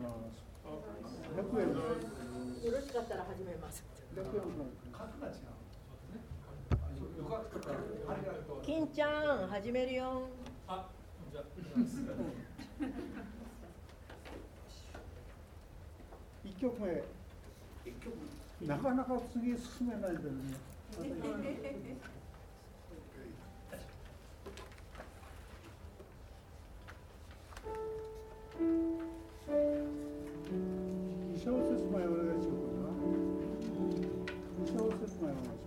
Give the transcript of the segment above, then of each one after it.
100円。よろしかったら始めます。 100円の数が違う。よかったらありがとう。 金ちゃん始めるよ。 あ、じゃあ。 1曲目。なかなか次進めないんだよね。2小節前お願いしようかな。2小節前お願いします。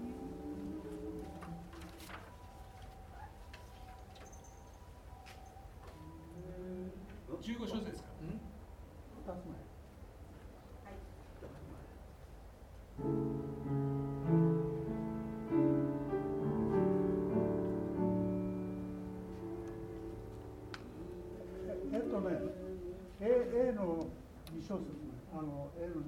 15小節ですか。 2つ前。A の2小節目、A の2小節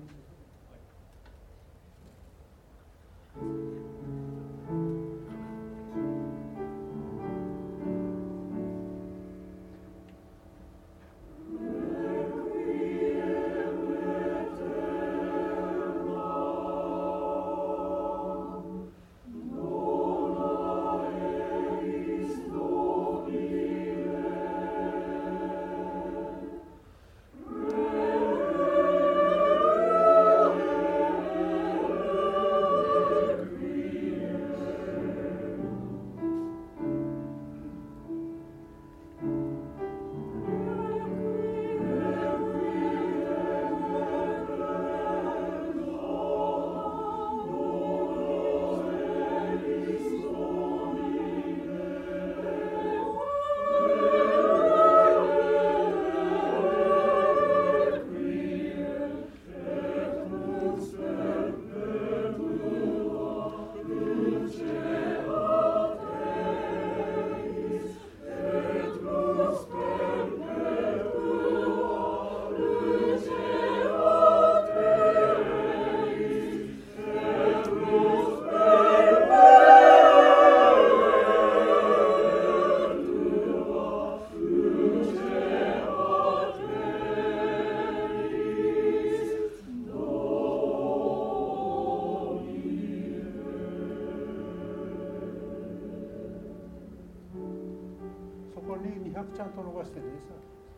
ちゃんと伸ばしてねさ。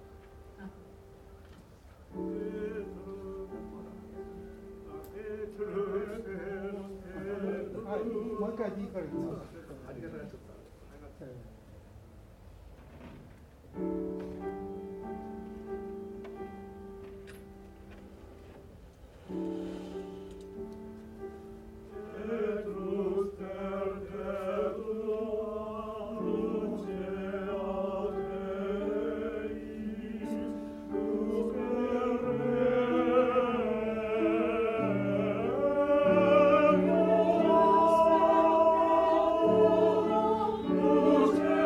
はい、もう一回 D からいきます。ありがとうございます。 Oh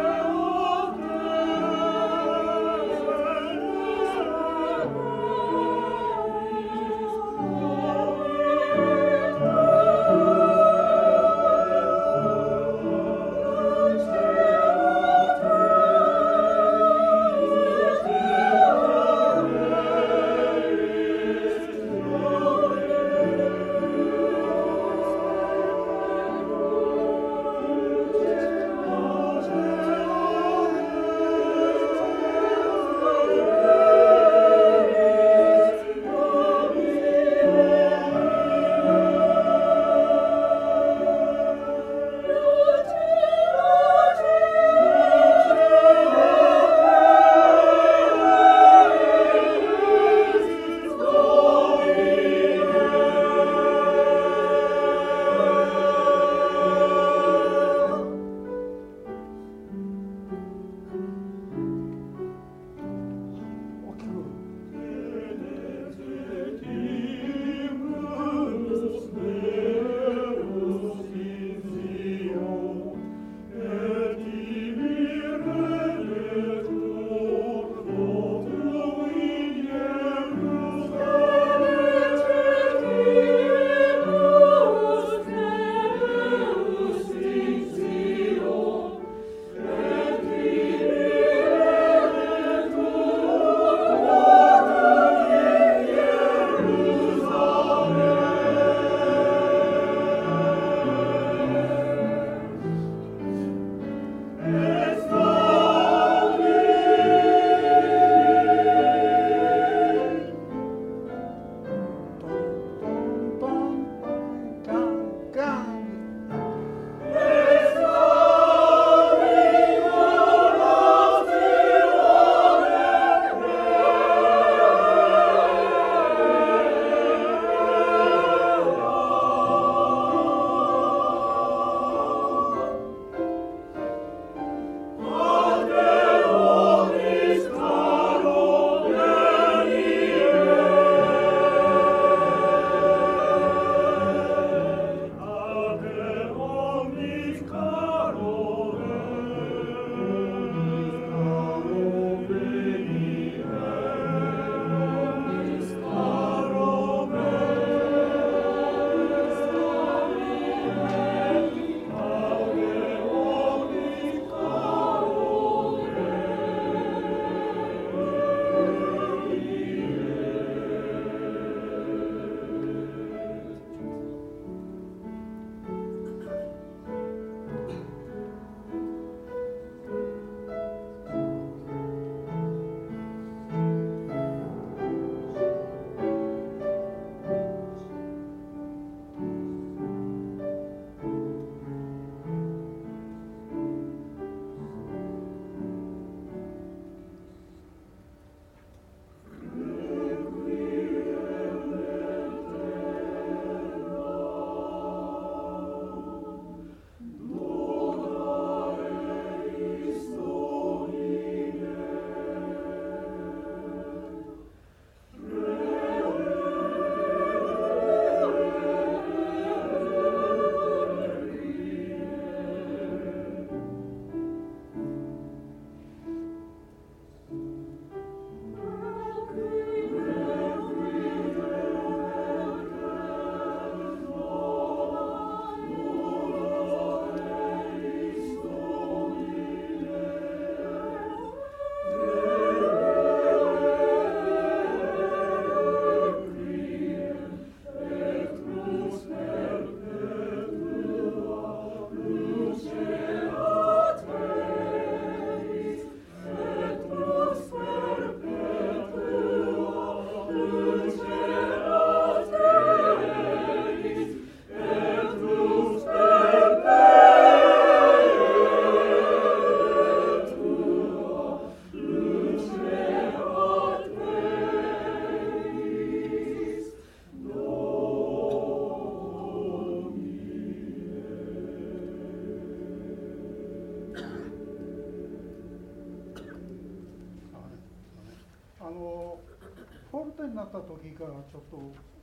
フォルテになった時からちょっと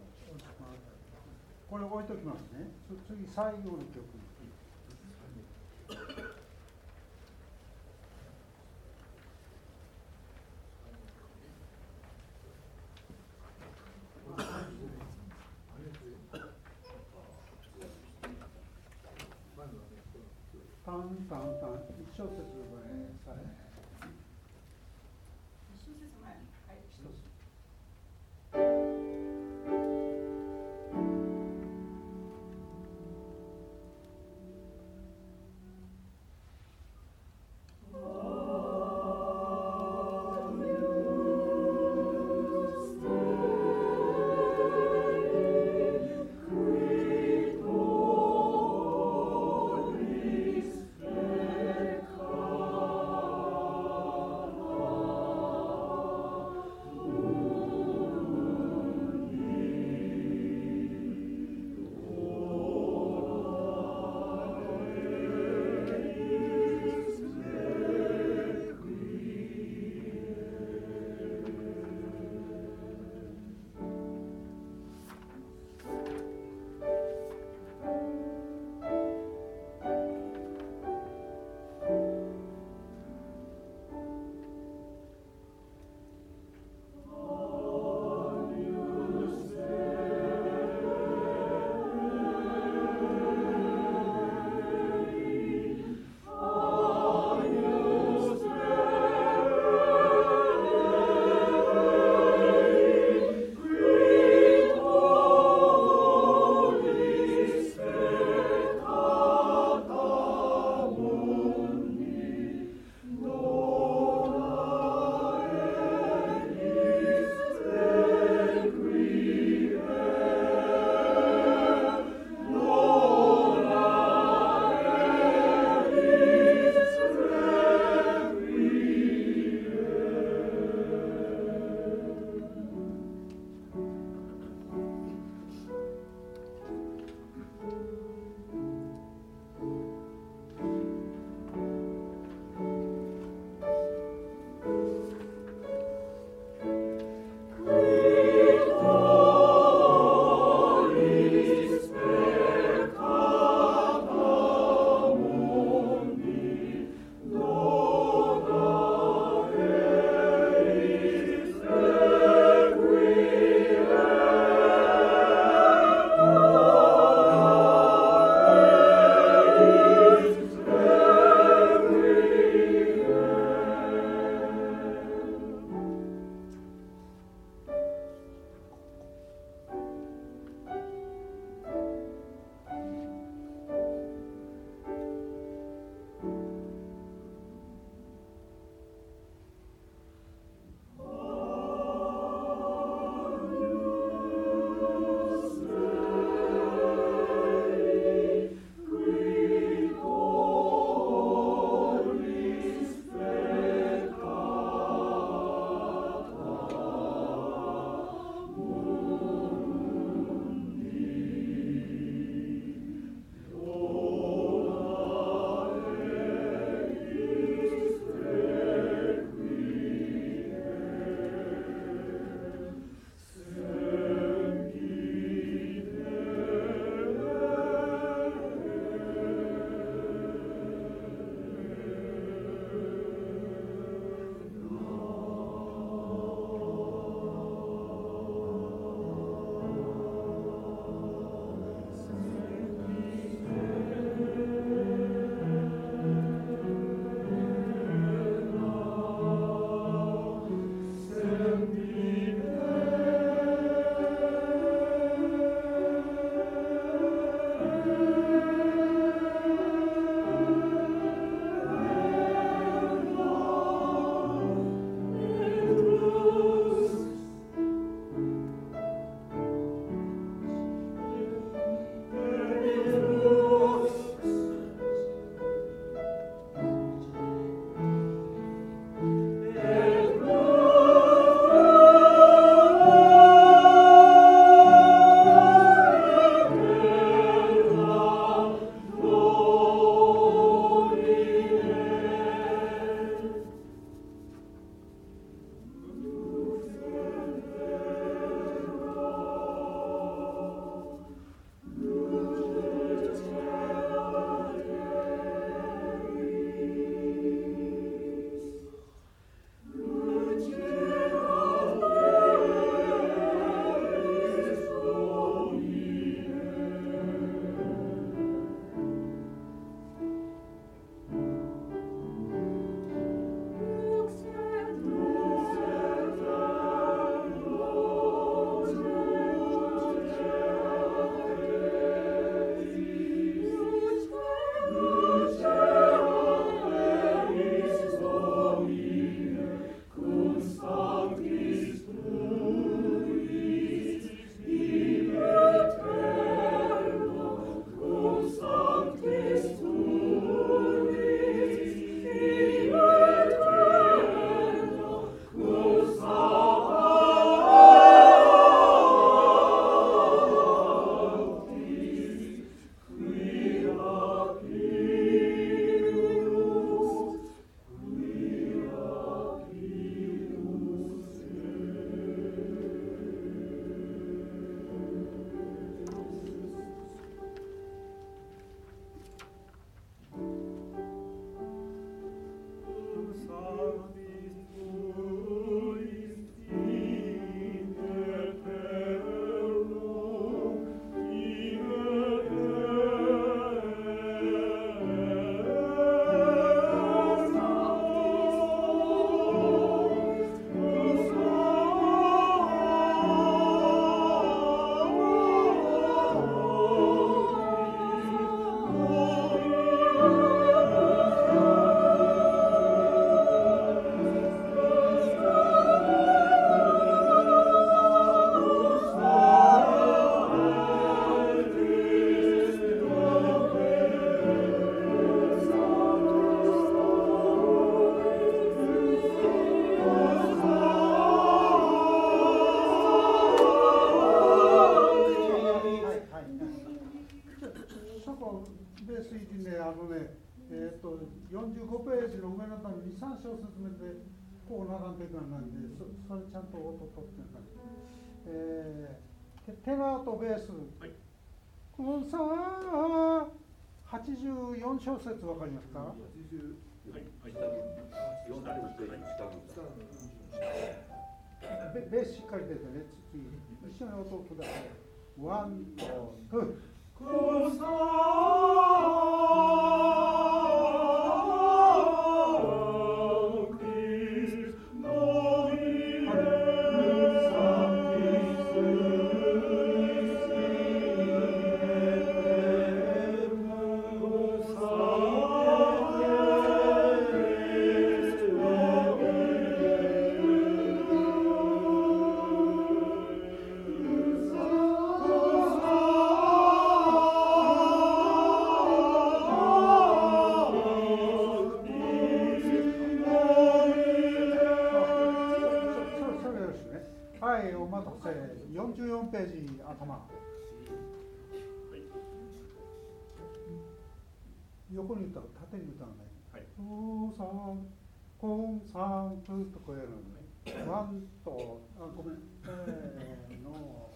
これ置いときますね。次最後の曲。タンタンタン一小節ぐらいされ。 一小節前。はい。 一つ。 Holy Spirit, come. 3小節目でこう並んでいくようになるんで、それちゃんと音取ってる感じ。テナーとベース、はい、このさあ84小節わかりますか？はい、ベースしっかり出てね、一緒に音をください。ワン、ツー。44ページ頭、横に歌う、縦に歌うね。トゥーサン、コンサン、トゥーとこうやるのね。ワンと、ごめん、の。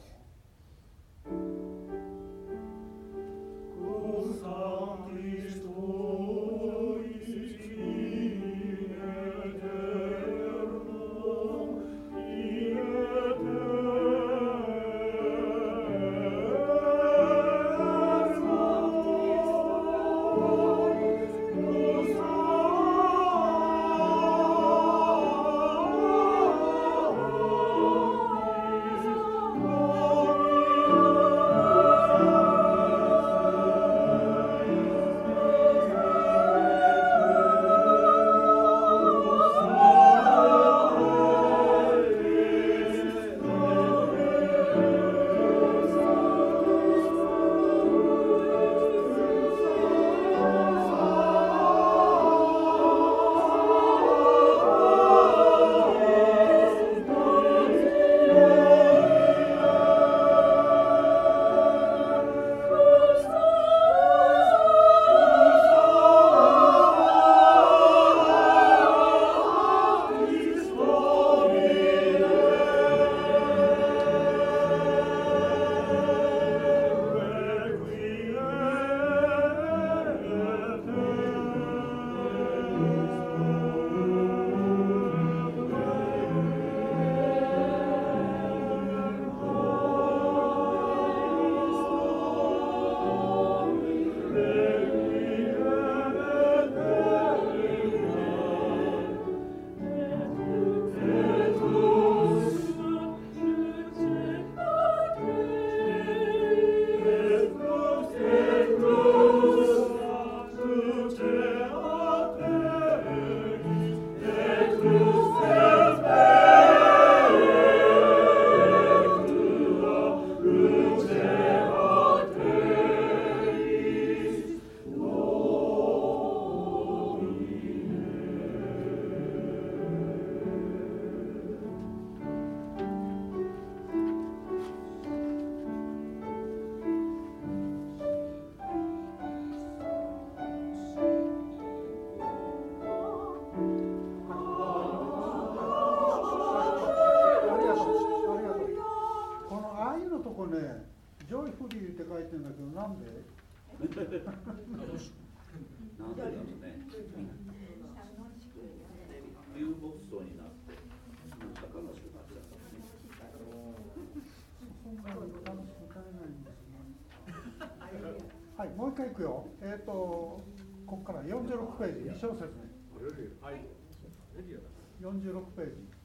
はい、もう一回いくよ。ここから46ページ、2小節目。46ページ。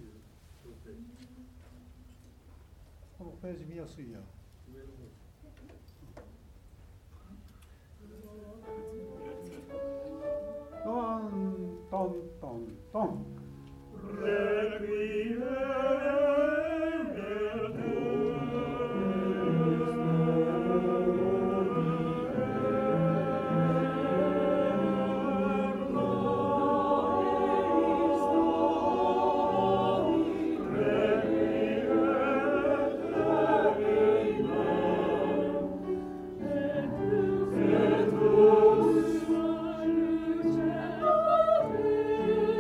このページ見やすいや。トントントントン。 Thank you.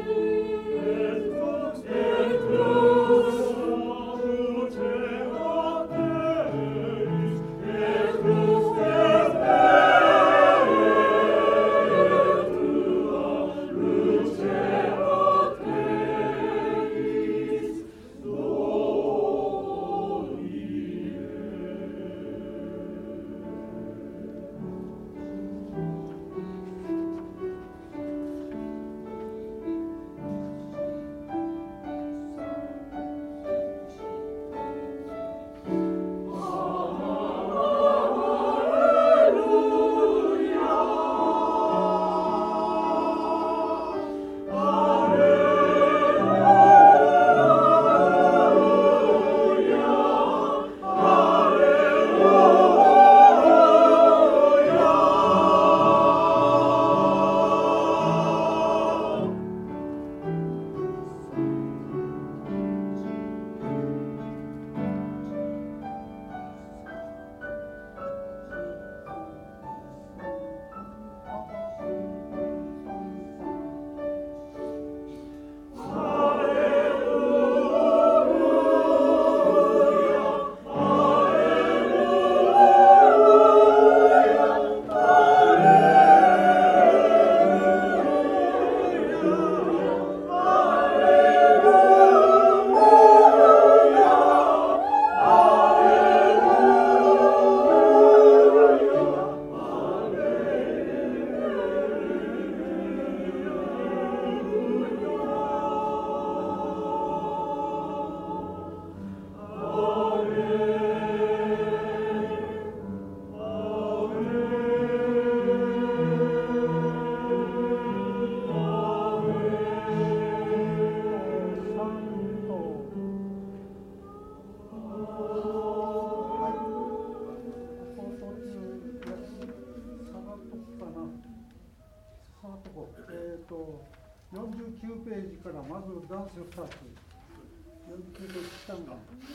ず2つ。49ページ下の段。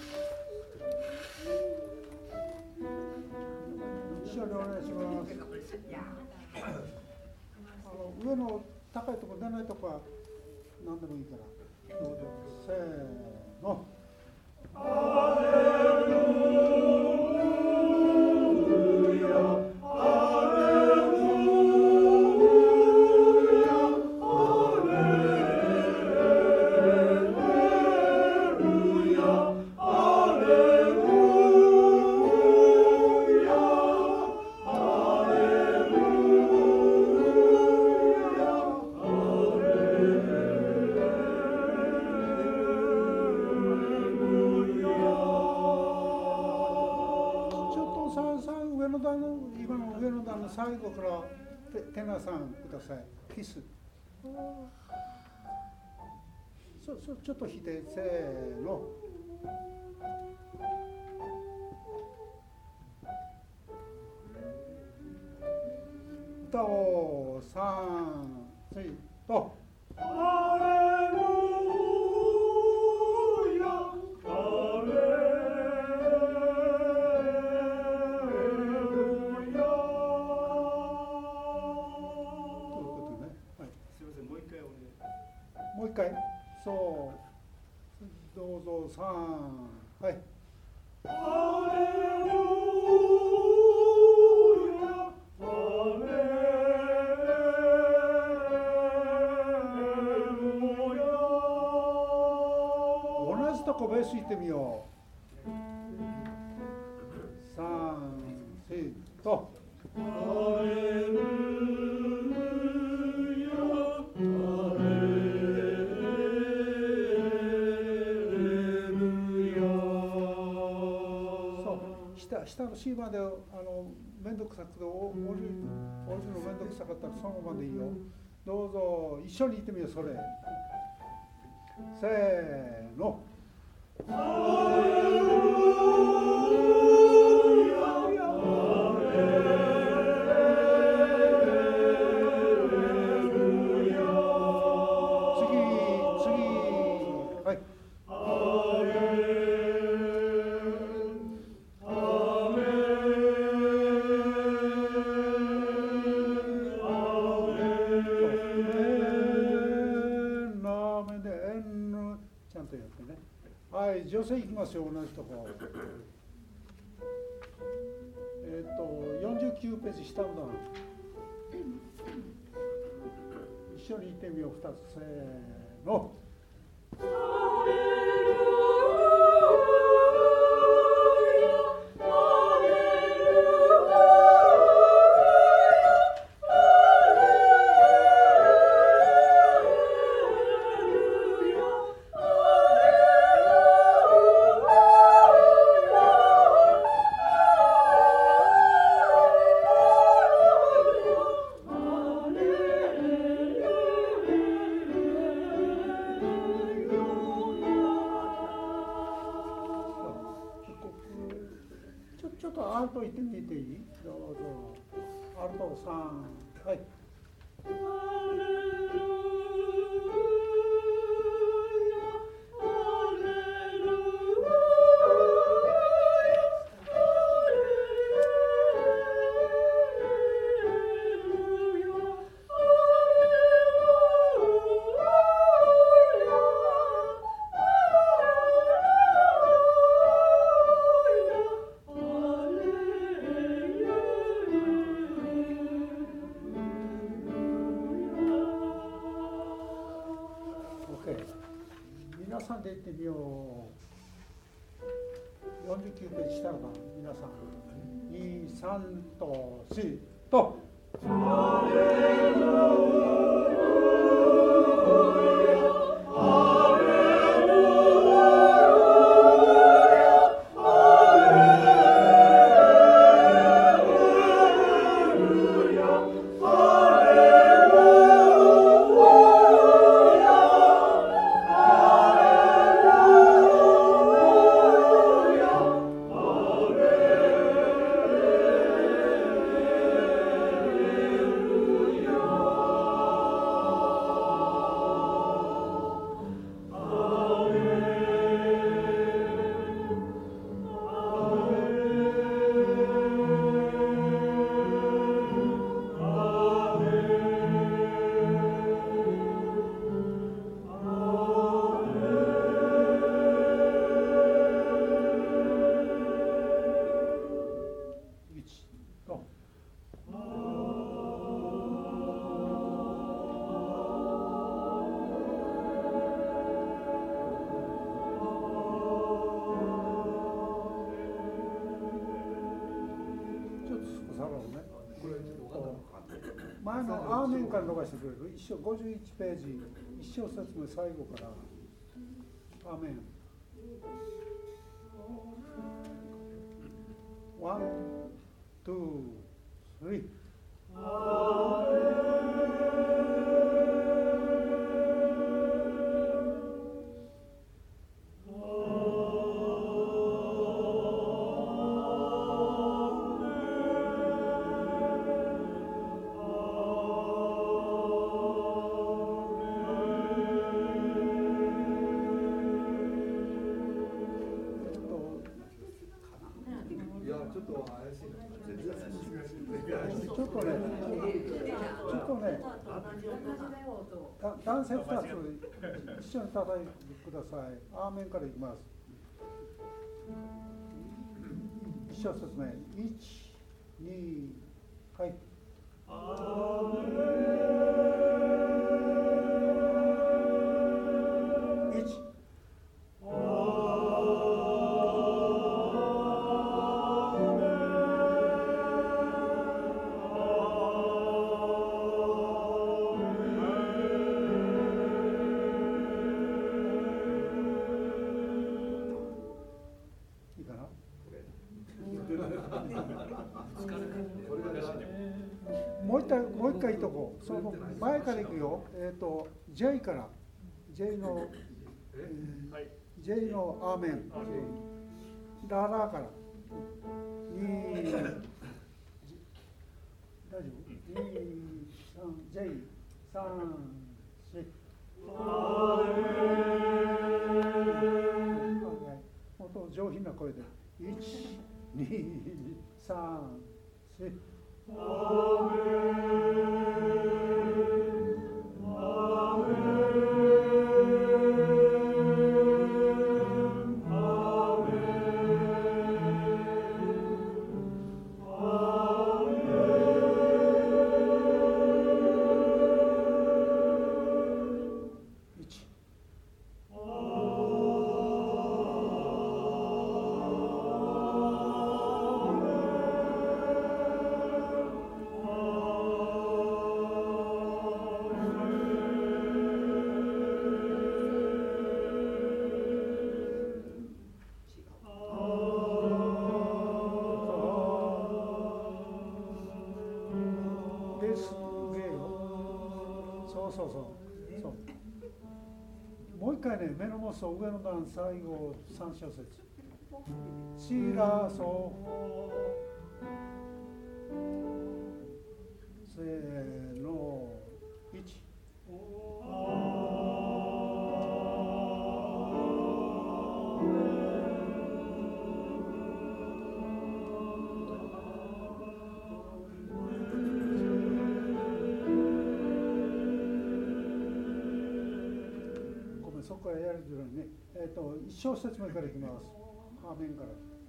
一緒にお願いします。上の高いところ出ないとこは何でもいいから。どうぞ。せーの。アレルヤ。最後からテナさんください。キス。ちょっと弾いて、せーの。歌を3、4と。アレルヤ、アレルヤ。もう一回、そう、どうぞ、3、はい。アレルヤ、アレルヤ。同じとこベース行ってみよう。3、4と。アレル下の C までめんどくさくて降りるのめんどくさかったらそのままでいいよ。どうぞ一緒に言ってみよう。それせーの。女性いきますよ。同じとこ。49ページ下の段。一緒に言ってみよう。2つせーの。ちょっとアルト言ってみていい？どうぞ。アルト3、はい。皆さんで言ってみよう。49ページ下の番、皆さん2、3と4と。アレルヤ、アレルアーメンから伸ばしてくれる。51ページ、一小節目最後から。アーメン。ワン、ツー、スリー。男性2つ一緒に叩いてください。アーメンからいきます。一小節目。1、2、はい。1。もう一回いいとこ。その前からいくよ。J から。J の、J のアーメン。ララから。2、大丈夫 ?2、3、J、3、4。もっと上品な声で。1、2、3、4。もう一回ね、目のもそう上の段最後3小節。シラソせーの1。そこからやるようにね、一小節目からいきます。アーメンから。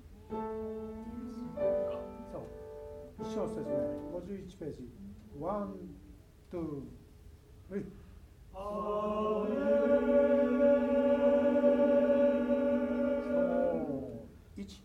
そう。一小節目、51ページ。ワン、ツー、スリー。1。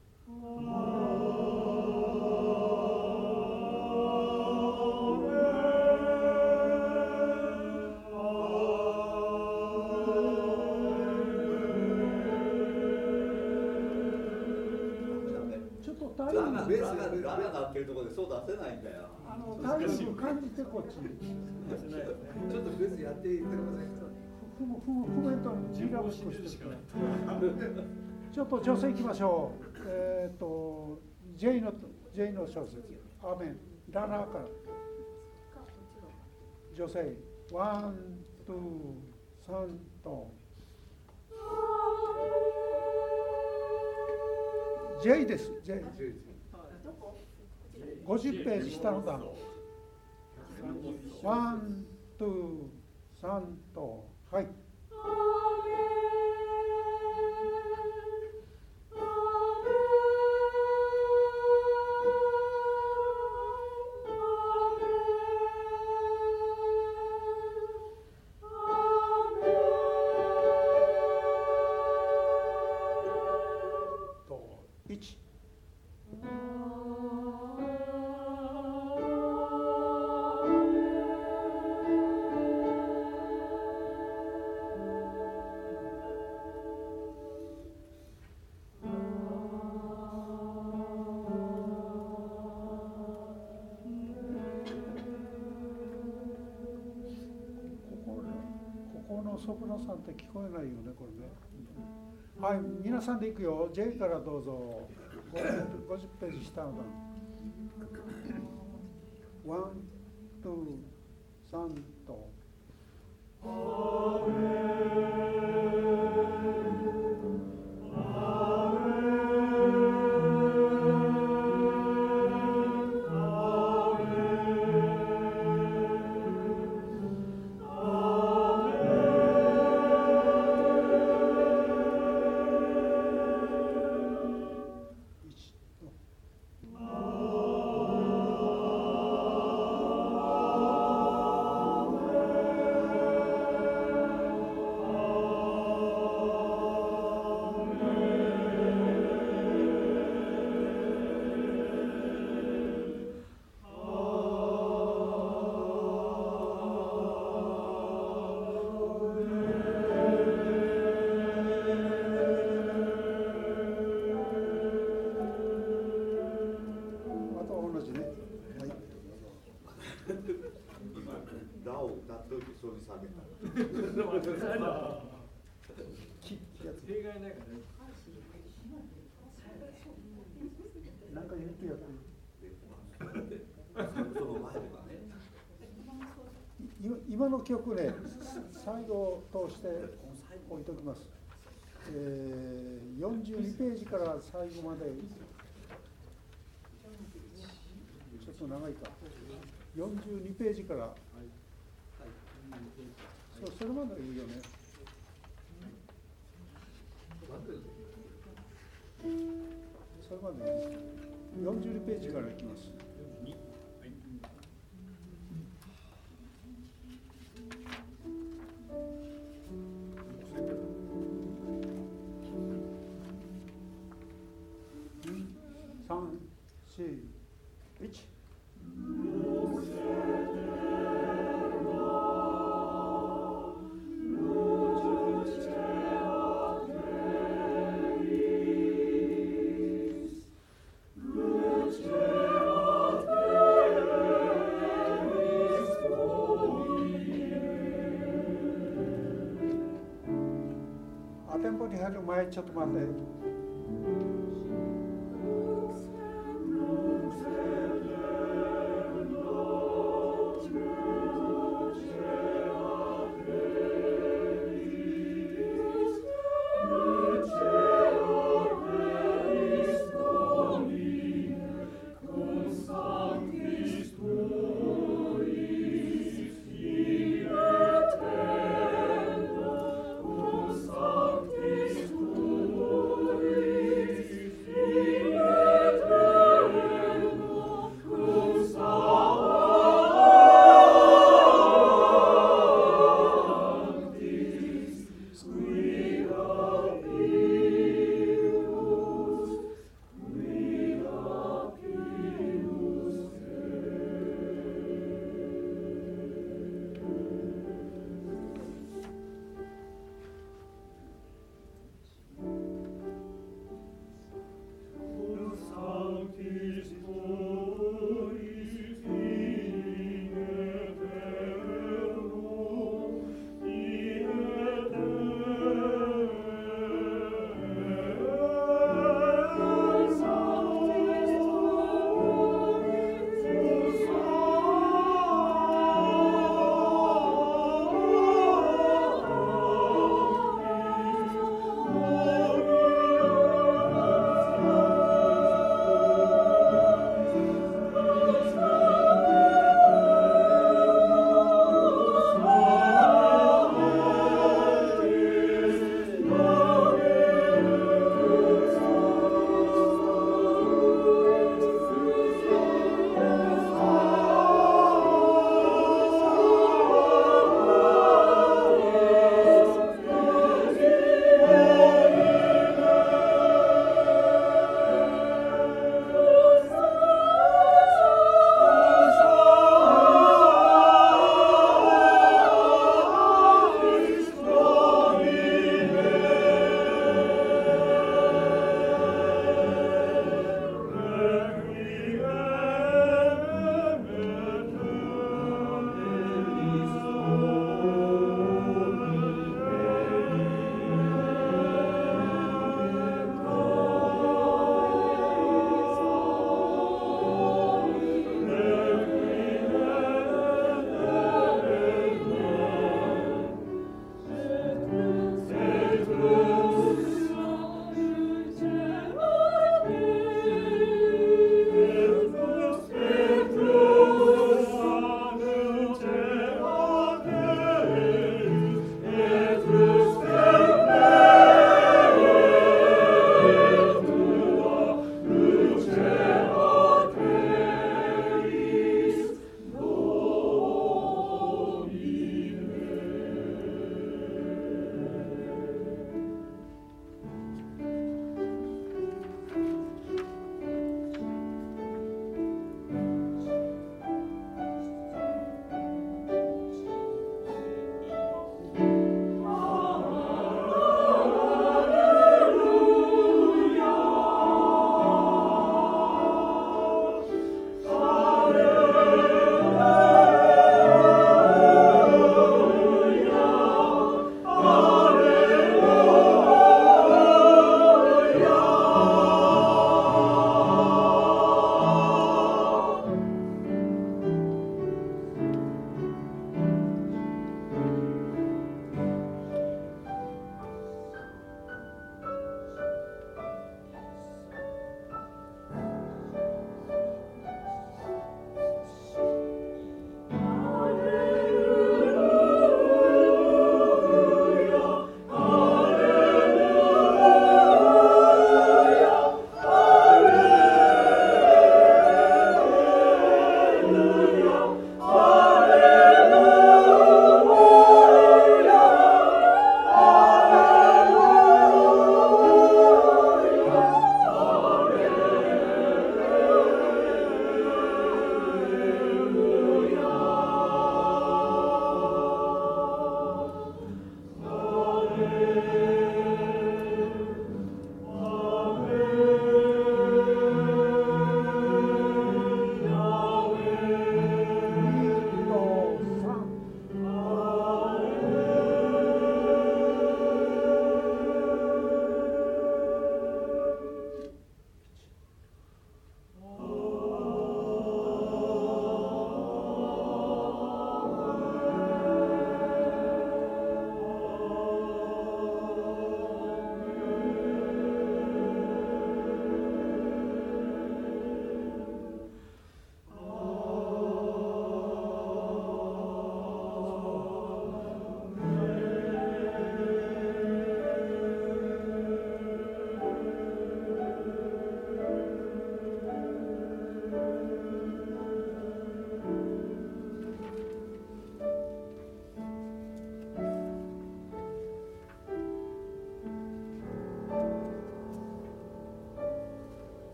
ベースがララなってるところでそう出せないんだよ。 体力感じてこっちに。 ちょっとベースやっていってください。 譜面とリラックスしてくれ。ちょっと女性いきましょう。J の小説。アーメン。ララから。女性。ワン、ツー、3と。J です。J。50ページ下の段。ワン、ツー、3と。はい。1。 ソプラノさんって聞こえないよね、これね。はい、皆さんでいくよ。J からどうぞ。50ページ下の段。1、2、3と。なんか言ってやって今の曲ね、最後を通して置いておきます。42ページから最後までちょっと長いか。42ページから、それまでいいよね。それまでいい。42ページからいきます。3、4、1。テンポに入る前ちょっと待って。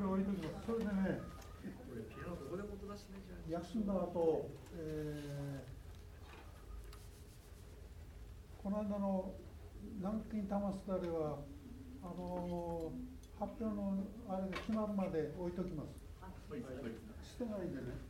れ置いときます。それでね、 ピアノどこでも音出しねじゃ休んだ後、この間の南京玉すだれは発表のあれが決まるまで置いときます。してないんでね。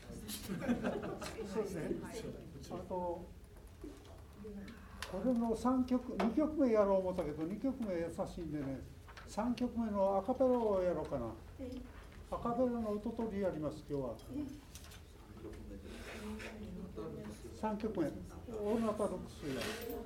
そうですね。あとこれの2曲目やろう思ったけど2曲目優しいんでね、3曲目のアカペラをやろうかな。アカペラの歌取りやります今日は。3曲目オールナタルックスや。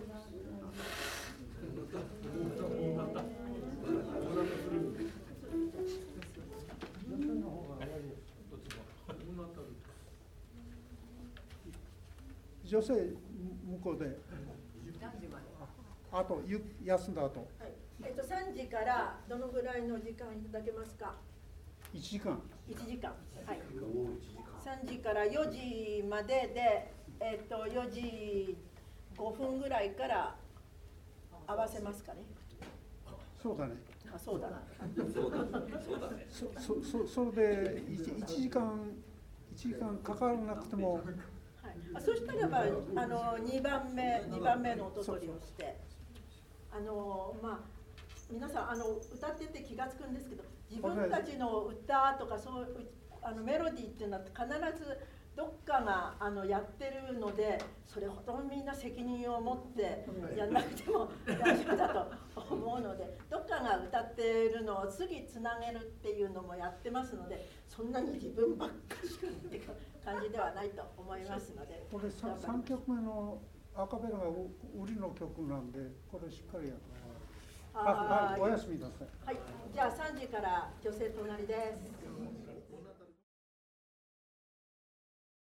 女性向こうであと休んだ後、 はい3時からどのぐらいの時間いただけますか。 1時間。 1時間、はい、3時から4時までで、4時5分ぐらいから合わせますかね。 そうだね。 あ、そうだな。 それで1時間かからなくても、 はい、そしたらば2番目の音取りをして皆さん歌ってて気が付くんですけど、自分たちの歌とかそうメロディーっていうのは必ずどっかがやってるので、それほどみんな責任を持ってやんなくても大丈夫だと思うので、どっかが歌ってるのを次つなげるっていうのもやってますので、そんなに自分ばっかりっていう感じではないと思いますので。 これ 3曲目のアカペラが売りの曲なんで、これしっかりやる。はい、おやすみなさい。 はい、じゃあ3時から女性隣です。